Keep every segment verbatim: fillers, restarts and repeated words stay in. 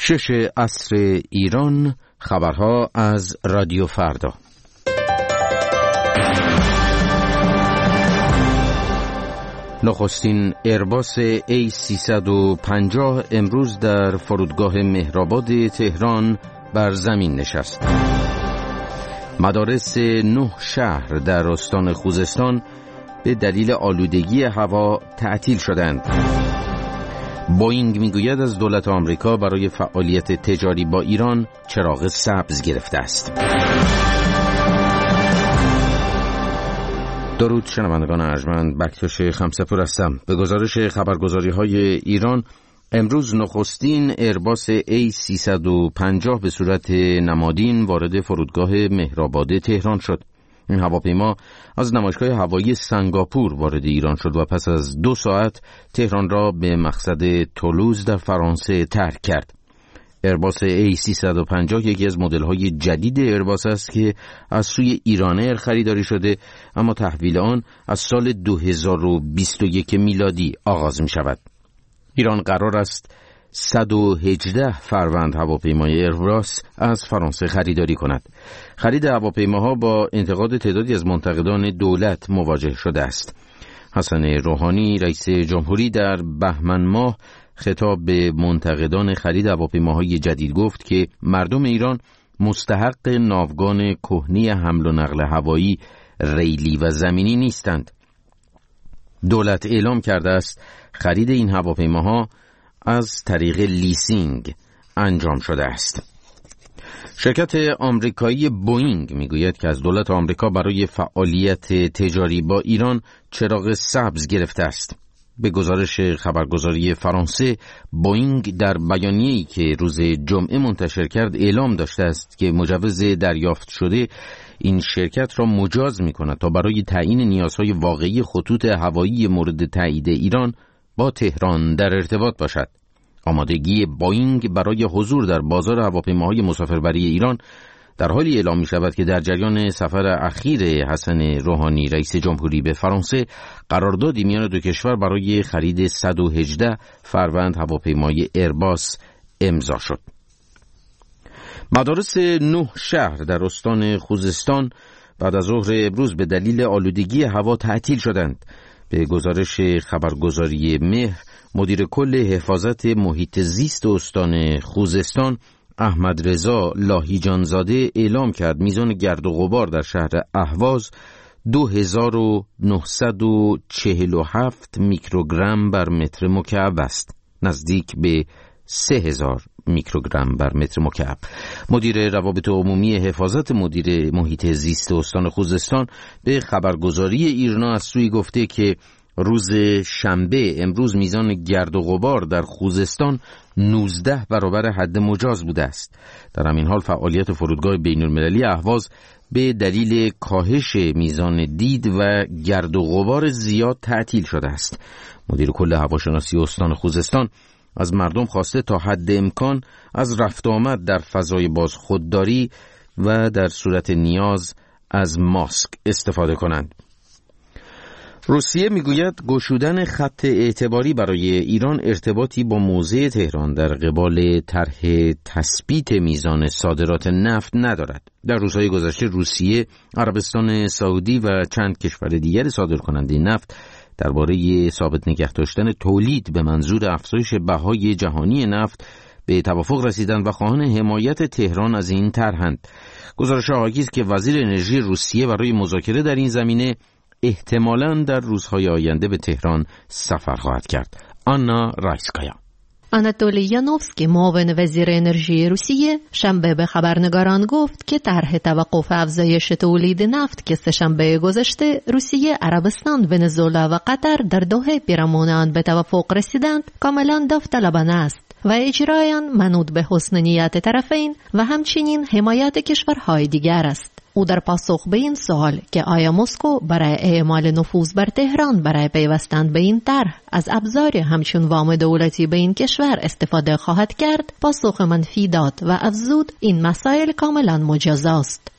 شش عصر ایران، خبرها از رادیو فردا. نخستین ایرباس ای سیصد و پنجاه امروز در فرودگاه مهرآباد تهران بر زمین نشست. مدارس نه شهر در استان خوزستان به دلیل آلودگی هوا تعطیل شدند. بوئینگ میگوید از دولت آمریکا برای فعالیت تجاری با ایران چراغ سبز گرفته است. درود شنوندگان ارجمند، بکتاش خمسه‌پور هستم. به گزارش خبرگزاری‌های ایران، امروز نخستین ایرباس ای سیصد و پنجاه به صورت نمادین وارد فرودگاه مهرآباد تهران شد. این هواپیما از نمایشگاه هوایی سنگاپور وارد ایران شد و پس از دو ساعت تهران را به مقصد تولوز در فرانسه ترک کرد. ایرباس ای سیصد و پنجاه یکی از مدل‌های جدید ایرباس است که از سوی ایرانر خریداری شده، اما تحویل آن از سال دو هزار و بیست و یک میلادی آغاز می شود. ایران قرار است صد و هجده فروند هواپیمای ایرباس از فرانسه خریداری کند. خرید هواپیماها با انتقاد تعدادی از منتقدان دولت مواجه شده است. حسن روحانی رئیس جمهوری در بهمن ماه خطاب به منتقدان خرید هواپیماهای جدید گفت که مردم ایران مستحق ناوگان کهنه حمل و نقل هوایی ریلی و زمینی نیستند. دولت اعلام کرده است خرید این هواپیماها از طریق لیسینگ انجام شده است. شرکت آمریکایی بوئینگ میگوید که از دولت آمریکا برای فعالیت تجاری با ایران چراغ سبز گرفته است. به گزارش خبرگزاری فرانسه، بوئینگ در بیانیه‌ای که روز جمعه منتشر کرد اعلام داشته است که مجوز دریافت شده این شرکت را مجاز می‌کند تا برای تعیین نیازهای واقعی خطوط هوایی مورد تایید ایران با تهران در ارتباط باشد. آمادگی بوئینگ برای حضور در بازار هواپیماهای مسافربری ایران در حالی اعلام می شود که در جریان سفر اخیر حسن روحانی رئیس جمهوری به فرانسه، قراردادی میان دو کشور برای خرید صد و هجده فروند هواپیمای ایرباس امضا شد. مدارس نه شهر در استان خوزستان بعد از ظهر امروز به دلیل آلودگی هوا تعطیل شدند. به گزارش خبرگزاری مهر، مدیر کل حفاظت محیط زیست استان خوزستان احمد رضا لاهیجانزاده اعلام کرد میزان گرد و غبار در شهر اهواز دو هزار و نهصد و چهل و هفت میکروگرم بر متر مکعب است، نزدیک به سه هزار میکروگرم بر متر مکعب. مدیر روابط عمومی حفاظت مدیر محیط زیست استان خوزستان به خبرگزاری ایرنا از سوی گفته که روز شنبه امروز میزان گرد و غبار در خوزستان نوزده برابر حد مجاز بوده است. در همین حال فعالیت فرودگاه بین‌المللی اهواز به دلیل کاهش میزان دید و گرد و غبار زیاد تعطیل شده است. مدیر کل هواشناسی استان خوزستان از مردم خواسته تا حد امکان از رفت آمد در فضای باز خودداری و در صورت نیاز از ماسک استفاده کنند. روسیه میگوید گشودن خط اعتباری برای ایران ارتباطی با موضع تهران در قبال طرح تثبیت میزان صادرات نفت ندارد. در روزهای گذشته روسیه، عربستان سعودی و چند کشور دیگر صادرکننده نفت درباره ثابت نگه داشتن تولید به منظور افزایش بهای جهانی نفت به توافق رسیدند و خواهان حمایت تهران از این طرحند. گزارش حاکی است که وزیر انرژی روسیه برای مذاکره در این زمینه احتمالاً در روزهای آینده به تهران سفر خواهد کرد. آنا رایسکایا. آناتولی یانوفسکی، معاون وزیر انرژی روسیه، شنبه به خبرنگاران گفت که طرح توقف افزایش تولید نفت که سه‌شنبه گذشته روسیه، عربستان، ونزوئلا و قطر در دوحه پیرامون آن به توافق رسیدند کاملا داوطلبانه است و اجرای آن منوط به حسن نیت طرفین و همچنین حمایت کشورهای دیگر است. او در پاسخ به این سوال که آیا مسکو برای اعمال نفوذ بر تهران برای پیوستن به این طرح از ابزار همچون وام دولتی به این کشور استفاده خواهد کرد، پاسخ منفی داد و افزود این مسائل کاملا مجاز است.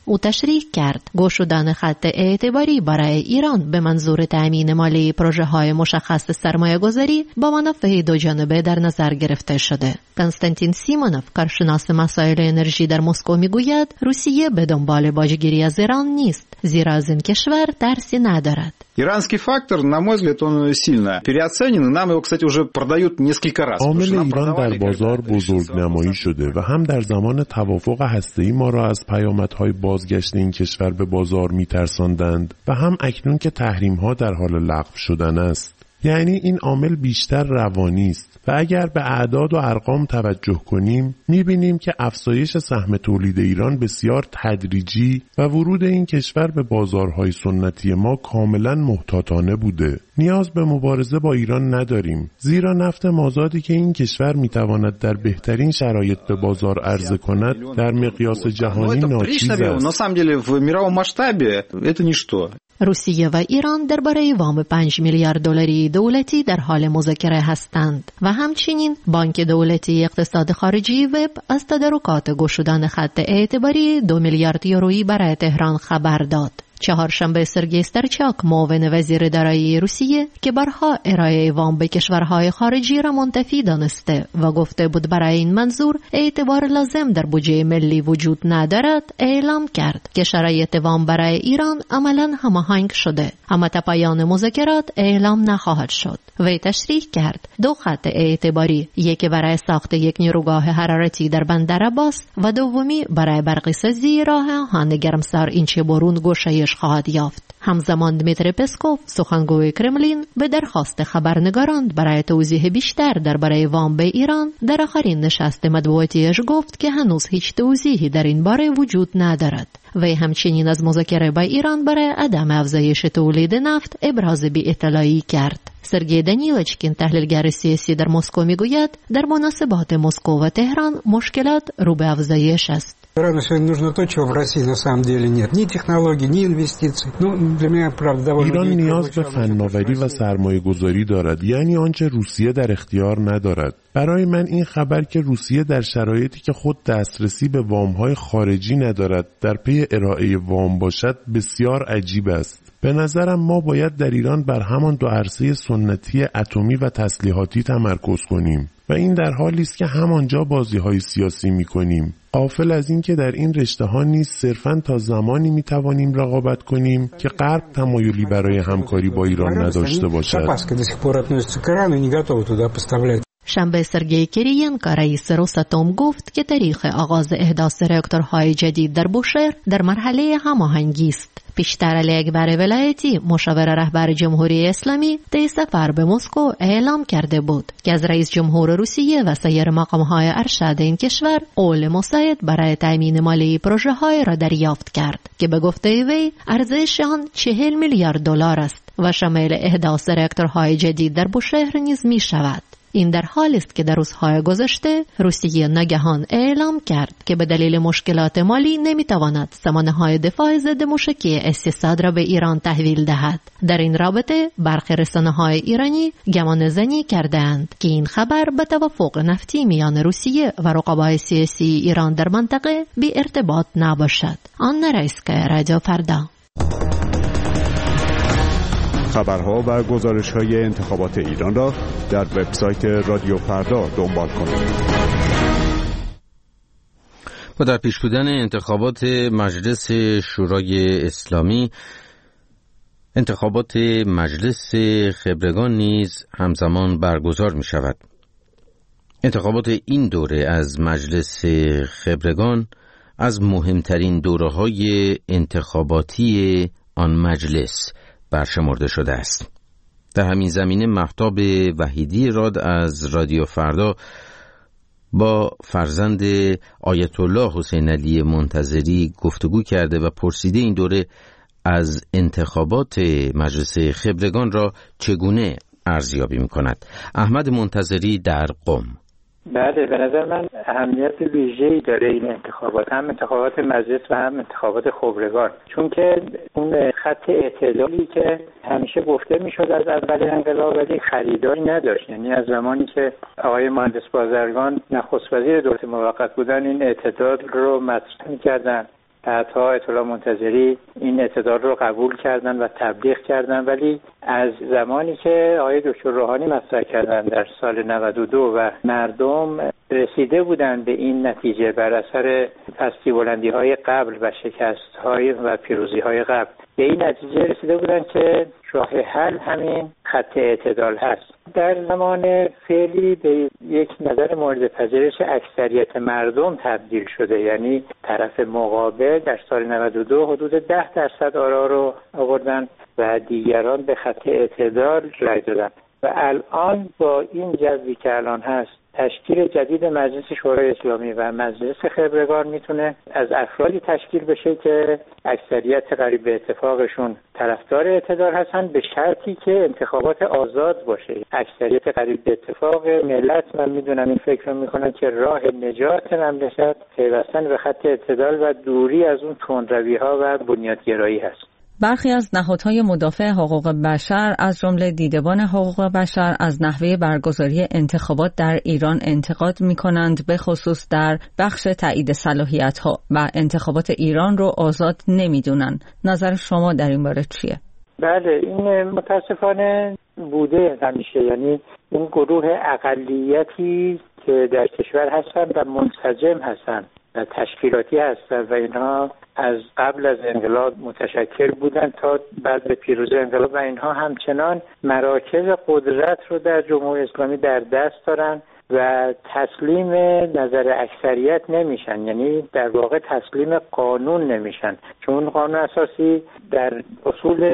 او تشریح کرد گشودن خط اعتباری برای ایران به منظور تأمین مالی پروژه های مشخص سرمایه گذاری با منافع دو جانبه در نظر گرفته شده. کنستانتین سیمونوف، کارشناس مسائل انرژی در مسکو، میگوید روسیه به دنبال باجگیری از ایران نیست، زیرا از این کشور ترسی ندارد. Иранский фактор, на мой взгляд, он сильно переоценен. Нам его, кстати, уже продают несколько раз. عامل ایران در بازار بزرگنمایی شده و هم در زمان توافق هسته‌ای ما را از پیامدهای بازگشت این کشور به بازار می‌ترساندند و هم اکنون که تحریم‌ها در حال لغو شدن است. یعنی این عامل بیشتر روانی است و اگر به اعداد و ارقام توجه کنیم می‌بینیم که افزایش سهم تولید ایران بسیار تدریجی و ورود این کشور به بازارهای سنتی ما کاملا محتاطانه بوده. نیاز به مبارزه با ایران نداریم، زیرا نفت مازادی که این کشور می‌تواند در بهترین شرایط به بازار عرضه کند در مقیاس جهانی ناچیز است. روسیه و ایران درباره وام پنج میلیارد دلاری دولتی در حال مذاکره هستند و همچنین بانک دولتی اقتصاد خارجی وب از تدارکات گشودن خط اعتباری دو میلیارد یورویی برای تهران خبر داد. چهارشنبه سرگئی استرچاک، معاون وزیر دارایی روسیه که بارها ارائه وام به کشورهای خارجی را منتفی دانسته و گفته بود برای این منظور اعتبار لازم در بودجه ملی وجود ندارد، اعلام کرد که شرایط وام برای ایران عملاً هماهنگ شده، اما تا پایان مذاکرات اعلام نخواهد شد. وی تشریح کرد دو خط اعتباری، یکی برای ساخت یک نیروگاه حرارتی در بندر عباس و دومی برای برقی‌سازی راه آهن گرمسار اینچه برون گشایش خواهد یافت. همزمان دمیتری پسکوف، سخنگوی کرملین، به درخواست خبرنگاران برای توضیح بیشتر درباره وام به ایران در آخرین نشست مطبوعاتیش گفت که هنوز هیچ توضیحی در این باره وجود ندارد. وی همچنین از مذاکره با ایران برای عدم افزایش تولید نفت ابراز بی‌اطلاعی کرد. سرگئی دانیلچکین، تحلیلگر سیاسی در مسکو، میگوید در مناسبات مسکو و تهران مشکلات رو به افزایش است. Ирану сегодня нужно то, чего в России на самом деле нет. Ни технологий, ни инвестиций. Ну, для меня, правда, довольно... ایران نیاز به فناوری و سرمایه گذاری دارد، یعنی آنچه روسیه در اختیار ندارد. برای من این خبر که روسیه در شرایطی که خود دسترسی به وام‌های خارجی ندارد در پی ارائه وام باشد بسیار عجیب است. به نظرم ما باید در ایران بر همان دو عرصه سنتی اتمی و تسلیحاتی تمرکز کنیم و این در حالی است که همانجا بازی‌های سیاسی می‌کنیم. غافل از این که در این رشته‌ها نیز صرفاً تا زمانی می‌توانیم رقابت کنیم که غرب تمایلی برای همکاری با ایران نداشته باشد. شنبه سرگئی کریینکو، رئیس روساتوم، گفت که تاریخ آغاز احداث راکتورهای جدید در بوشهر در مرحله هماهنگی است. پیشتر علی اکبر ولایتی، مشاور رهبر جمهوری اسلامی، طی سفر به مسکو اعلام کرده بود که از رئیس جمهور روسیه و سایر مقام‌های ارشد این کشور قول مساعد برای تامین مالی پروژه‌های را دریافت کرد که به گفته وی ارزش آن چهل میلیارد دلار است و شامل احداث راکتورهای جدید در بوشهر نیز می شود. این در حالی است که در روزهای گذشته روسیه ناگهان اعلام کرد که به دلیل مشکلات مالی نمیتواند سامانه‌های دفاع ضد موشکی اس سه صد را به ایران تحویل دهد. در این رابطه برخی رسانه‌های ایرانی گمانه‌زنی کردند که این خبر به توافق نفتی میان روسیه و رقبای سیاسی ایران در منطقه بی ارتباط نباشد. آن رئیسکای رادیو فردا. خبرها و گزارش‌های انتخابات ایران را در وبسایت رادیو فردا دنبال کنید. و در پیش بودن انتخابات مجلس شورای اسلامی، انتخابات مجلس خبرگان نیز همزمان برگزار می شود. انتخابات این دوره از مجلس خبرگان از مهمترین دوره‌های انتخاباتی آن مجلس برشمرده شده است. در همین زمینه مهتاب وحیدی راد از رادیو فردا با فرزند آیت الله حسین علی منتظری گفتگو کرده و پرسیده این دوره از انتخابات مجلس خبرگان را چگونه ارزیابی می‌کند. احمد منتظری در قم: بله، به نظر من اهمیت ویژه‌ای داره این انتخابات، هم انتخابات مجلس و هم انتخابات خبرگان، چون که اون خط اعتدالی که همیشه گفته میشد از اول انقلاب ولی خریداری نداشت، یعنی از زمانی که آقای مهندس بازرگان نخست وزیر دولت موقت بودن این اعتدال رو مطرح می‌کردن بعدها آیت الله منتظری این اعتدال رو قبول کردن و تبلیغ کردن، ولی از زمانی که آقای دکتر روحانی مطرح کردن در سال نود و دو و مردم رسیده بودند به این نتیجه بر اثر پستی بلندی های قبل و شکست های و پیروزی های قبل، به این نتیجه رسیده بودند که راه حل همین خط اعتدال هست. در زمان فعلی به یک نظر مورد پذیرش اکثریت مردم تبدیل شده، یعنی طرف مقابل در سال نود و دو حدود ده درصد آرا رو آوردن و دیگران به خط اعتدال رای دادن و الان با این جوی که الان هست تشکیل جدید مجلس شورای اسلامی و مجلس خبرگان میتونه از افرادی تشکیل بشه که اکثریت قریب به اتفاقشون طرفدار اعتدال هستن، به شرطی که انتخابات آزاد باشه. اکثریت قریب به اتفاق ملت من میدونم این فکر رو میکنن که راه نجات مملکت پیوستن به خط اعتدال و دوری از اون تندروی‌ها و بنیادگرایی هست. برخی از نهادهای مدافع حقوق بشر از جمله دیدبان حقوق بشر از نحوه برگزاری انتخابات در ایران انتقاد می‌کنند، به خصوص در بخش تایید صلاحیت‌ها و انتخابات ایران رو آزاد نمی‌دونن. نظر شما در این باره چیه؟ بله، این متاسفانه بوده همیشه، یعنی این گروه اقلیتی که در کشور هستن و منسجم هستن و تشکیلاتی هستن و اینها از قبل از انقلاب متشکل بودن تا بعد به پیروزی انقلاب و اینها همچنان مراکز قدرت رو در جمهوری اسلامی در دست دارن و تسلیم نظر اکثریت نمیشن، یعنی در واقع تسلیم قانون نمیشن، چون قانون اساسی در اصول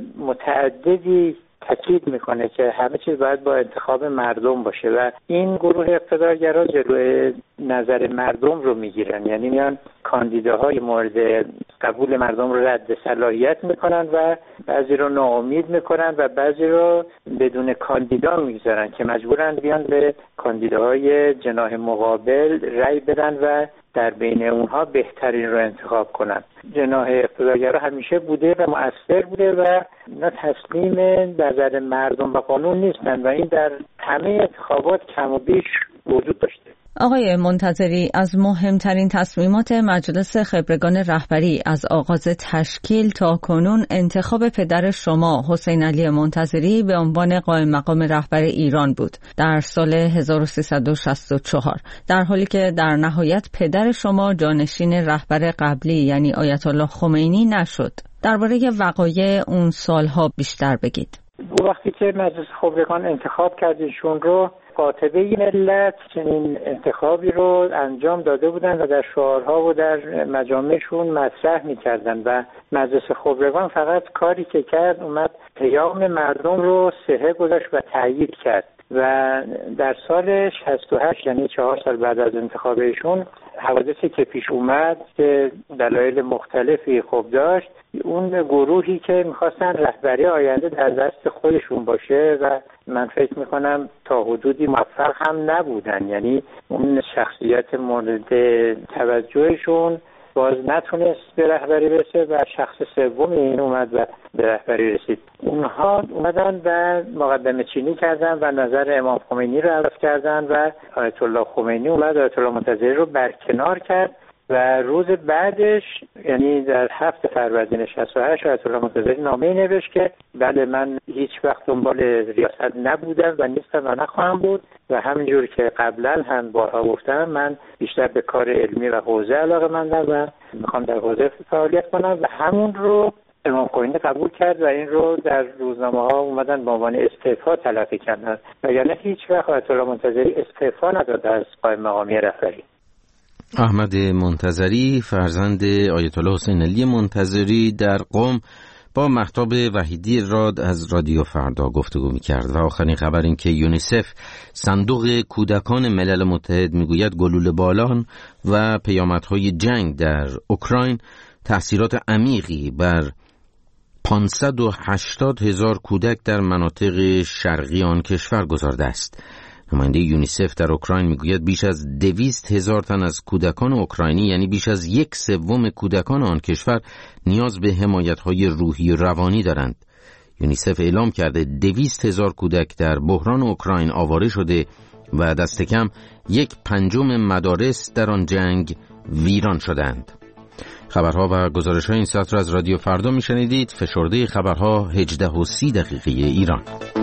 متعددی تاکید میکنه که همه چیز باید با انتخاب مردم باشه و این گروه اقتدارگرا جلوی نظر مردم رو میگیرن، یعنی میان کاندیداهای مورد قبول مردم رو رد صلاحیت میکنن و بعضی رو ناامید میکنن و بعضی رو بدون کاندیدا میگذارن که مجبورن بیان به کاندیداهای جناح مقابل رأی بدن و در بین اونها بهترین رو انتخاب کنن. جناح اقتدارگرا همیشه بوده و مؤثر بوده و نه تسلیم نظر مردم و قانون نیستن و این در همه انتخابات کم و بیش وجود داشته. آقای منتظری، از مهمترین تصمیمات مجلس خبرگان رهبری از آغاز تشکیل تا کنون انتخاب پدر شما حسین علی منتظری به عنوان قائم مقام رهبر ایران بود در سال هزار و سیصد و شصت و چهار، در حالی که در نهایت پدر شما جانشین رهبر قبلی یعنی آیت الله خمینی نشد. درباره وقایع اون سالها بیشتر بگید. وقتی که مجلس خبرگان انتخاب کردیشون رو قاطبه ملت چنین انتخابی رو انجام داده بودن و در شعارها و در مجامعشون مطرح می‌کردن و مجلس خبرگان فقط کاری که کرد اومد پیام مردم رو صحه گذاشت و تأیید کرد و در سال شصت و هشت یعنی چهار سال بعد از انتخابشون حوادثی که پیش اومد که دلایل مختلفی خوب داشت، اون گروهی که میخواستن رهبری آینده در دست خودشون باشه و من فکر میکنم تا حدودی موفق هم نبودن، یعنی اون شخصیت مورد توجهشون باز نتونست به رهبری برسه و شخص سومی این اومد و به رهبری رسید. اونها اومدن و مقدمه چینی کردن و نظر امام خمینی رو عوض کردن و آیت الله خمینی اومد آیت الله منتظری رو برکنار کرد و روز بعدش یعنی در هفت فروردین شصت و هشت آیت الله منتظری نامه‌ای نوشت که بله من هیچ وقت دنبال ریاست نبودم و نیستم و نخواهم بود و همینجور که قبلا هم بارها گفتم من بیشتر به کار علمی و حوزه علاقه‌مندم و میخوام در حوزه فعالیت کنم و همون رو امام خمینی قبول کرد و این رو در روزنامه ها اومدن به عنوان استعفا تلقی کردن و یعنی هیچ وقت آیت الله منتظری استعفا نداده از قائم مقامی رهبری. احمد منتظری فرزند آیت الله حسین علی منتظری در قم با مهتاب وحیدی راد از رادیو فردا گفتگو می‌کرد و آخرین خبر این که یونیسف صندوق کودکان ملل متحد میگوید گلوله باران و پیامدهای جنگ در اوکراین تأثیرات عمیقی بر پانصد و هشتاد هزار کودک در مناطق شرقی آن کشور گذارده است. نماینده یونیسف در اوکراین میگوید بیش از دویست هزار تن از کودکان اوکراینی یعنی بیش از یک سوم کودکان آن کشور نیاز به حمایت‌های روحی و روانی دارند. یونیسف اعلام کرده دویست هزار کودک در بحران اوکراین آواره شده و دست کم یک پنجم مدارس در آن جنگ ویران شدند. خبرها و گزارش‌های این ساعت را از رادیو فردا می‌شنیدید. فشرده خبرها هجده و سی دقیقه ایران.